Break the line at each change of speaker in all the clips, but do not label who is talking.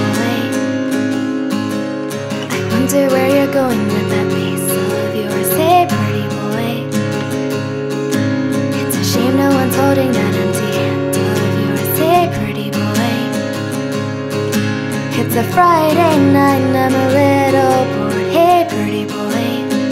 boy. I wonder where you're going with that face of yours. Hey, pretty boy. It's a shame no one's holding that empty hand of yours. Hey, pretty boy. It's a Friday night and I'm a little bored. Hey, pretty boy.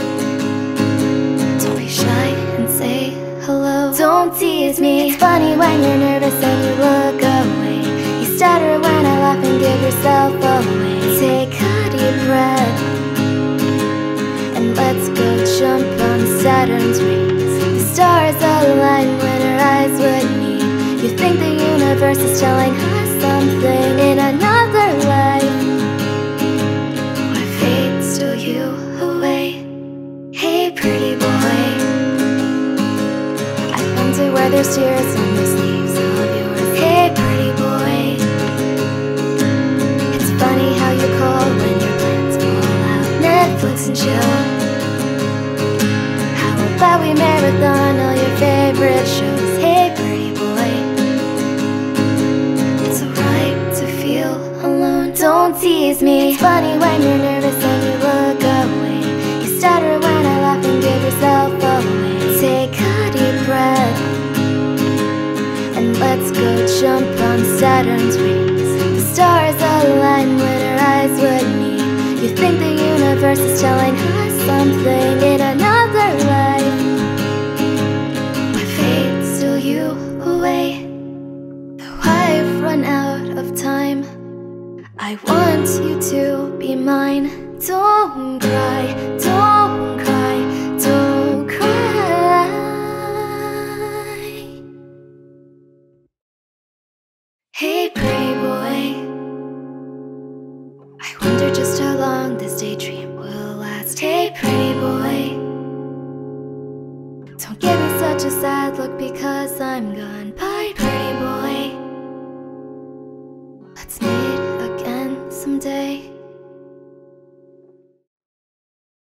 Don't be shy and say hello. Don't tease me. It's funny when you're nervous and you look away. You stutter when I laugh and give yourself away. Take a deep breath and let's go jump on Saturn's rings. The stars align when our eyes would meet. You think the universe is telling us something in another life, or fate stole you away. Hey, pretty boy. I wonder where there's tears on those leaves of yours. Hey, pretty boy. It's funny how you call when your plans fall out. Netflix and chill. How about we marathon all your favorite shows? Hey, pretty boy. It's alright to feel alone. Don't tease me. It's funny when you're nervous and you look away. You stutter when I laugh and give yourself away. Take a deep breath and let's go jump on Saturn's rings. The stars align when our eyes would meet. You think the universe is telling us something in another life, but fate stole you away. Though I've run out of time, I want you to be mine. Don't cry, don't cry, don't cry. Hey, pretty boy. I wonder just how long this daydream will last. Hey, pretty boy. Don't give me such a sad look because I'm gone.